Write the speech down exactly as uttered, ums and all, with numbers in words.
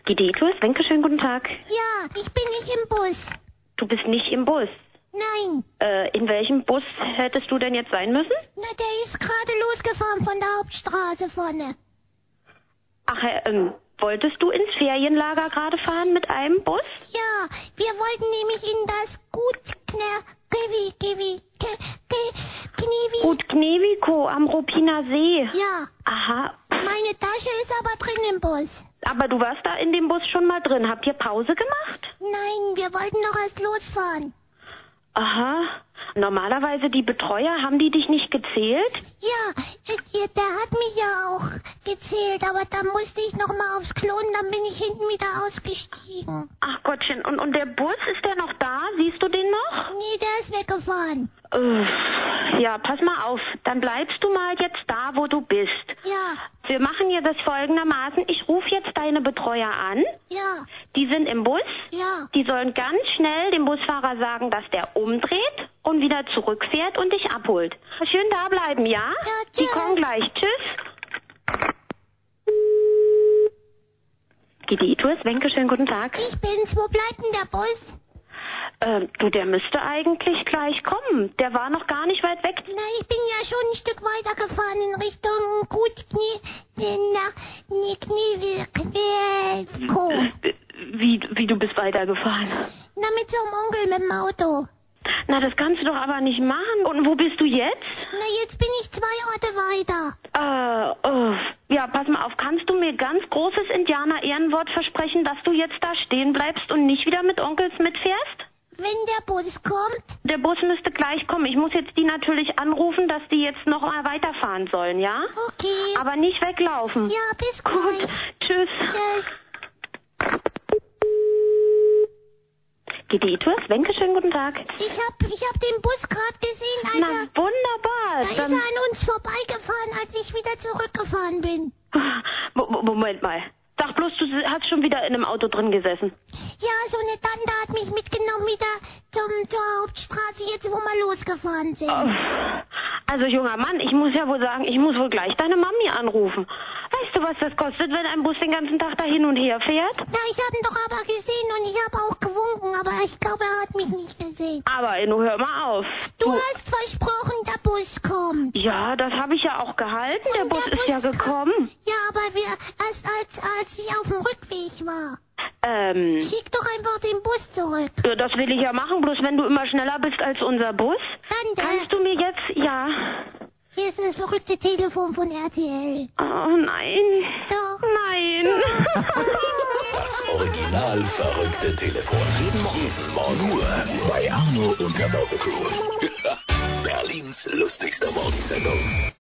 Gidetus, Wenke, schönen guten Tag. Ja, ich bin nicht im Bus. Du bist nicht im Bus? Nein. Äh, in welchem Bus hättest du denn jetzt sein müssen? Na, der ist gerade losgefahren von der Hauptstraße vorne. Ach, äh, ähm, wolltest du ins Ferienlager gerade fahren mit einem Bus? Ja, wir wollten nämlich in das Gutkner... Kiwi, Kiwi, Ke, Ke, Kniewi... Gut Kneviko am Ruppiner See. Ja. Aha. Meine Tasche ist aber drin im Bus. Aber du warst da in dem Bus schon mal drin. Habt ihr Pause gemacht? Nein, wir wollten noch erst losfahren. Aha. Normalerweise die Betreuer, haben die dich nicht gezählt? Ja, äh, der hat mich ja auch gezählt, aber dann musste ich noch mal aufs Klo und dann bin ich hinten wieder ausgestiegen. Ach Gottchen, und, und der Bus, ist der noch da? Siehst du den noch? Nee, der ist weggefahren. Uff, ja, pass mal auf. Dann bleibst du mal jetzt da, wo du bist. Ja. Wir machen hier das folgendermaßen. Ich rufe jetzt deine Betreuer an. Ja. Die sind im Bus. Ja. Die sollen ganz schnell dem Busfahrer sagen, dass der umdreht und wieder zurückfährt und dich abholt. Schön da bleiben, ja? Ja, tschüss. Die kommen gleich. Tschüss. Gidetus, Wenke, schönen guten Tag. Ich bin's. Wo bleibt denn der Bus? Ähm, du, der müsste eigentlich gleich kommen. Der war noch gar nicht weit weg. Na, ich bin ja schon ein Stück weiter gefahren in Richtung Gutknie... nach... Nee, Knie... Kniewko. Wie, wie du bist weitergefahren? Na, mit so einem Onkel mit dem Auto. Na, das kannst du doch aber nicht machen. Und wo bist du jetzt? Na, jetzt bin ich zwei Orte weiter. Äh, oh. Ja, pass mal auf. Kannst du mir ganz großes Indianer-Ehrenwort versprechen, dass du jetzt da stehen bleibst und nicht wieder mit Onkels mitfährst? Wenn der Bus kommt? Der Bus müsste gleich kommen. Ich muss jetzt die natürlich anrufen, dass die jetzt noch mal weiterfahren sollen, ja? Okay. Aber nicht weglaufen. Ja, bis Gut. gleich. Tschüss. Tschüss. Gidetus, Wenke, schönen guten Tag. Ich hab, ich hab den Bus gerade gesehen, Alter. Na, wunderbar. Da ist er Dann- an uns vorbeigefahren, als ich wieder zurückgefahren bin. Mo- Mo- Moment mal. Sag bloß, du hast schon wieder in einem Auto drin gesessen. Ja, so eine Tante hat mich mitgenommen wieder zum, zur Hauptstraße, jetzt wo wir losgefahren sind. Oh. Also, junger Mann, ich muss ja wohl sagen, ich muss wohl gleich deine Mami anrufen. Weißt du, was das kostet, wenn ein Bus den ganzen Tag da hin und her fährt? Na, ich hab ihn doch aber gesehen und ich hab auch gewunken, aber ich glaube, er hat mich nicht gesehen. Aber, ey, nun hör mal auf. Du hast versprochen, der Bus kommt. Ja, das habe ich ja auch gehalten. Der Und Bus der ist ja Bus gekommen. Ja, aber wir, erst als, als ich auf dem Rückweg war. Ähm, Schick doch einfach den Bus zurück. ja, das will ich ja machen, bloß wenn du immer schneller bist als unser Bus. Tante, Kannst du mir jetzt, ja... hier ist das verrückte Telefon von R T L. Oh, nein. Doch. Nein. Das original verrückte Telefon. Jeden Morgen nur bei Arno und der Morgencrew. Berlins lustigster Morgensendung.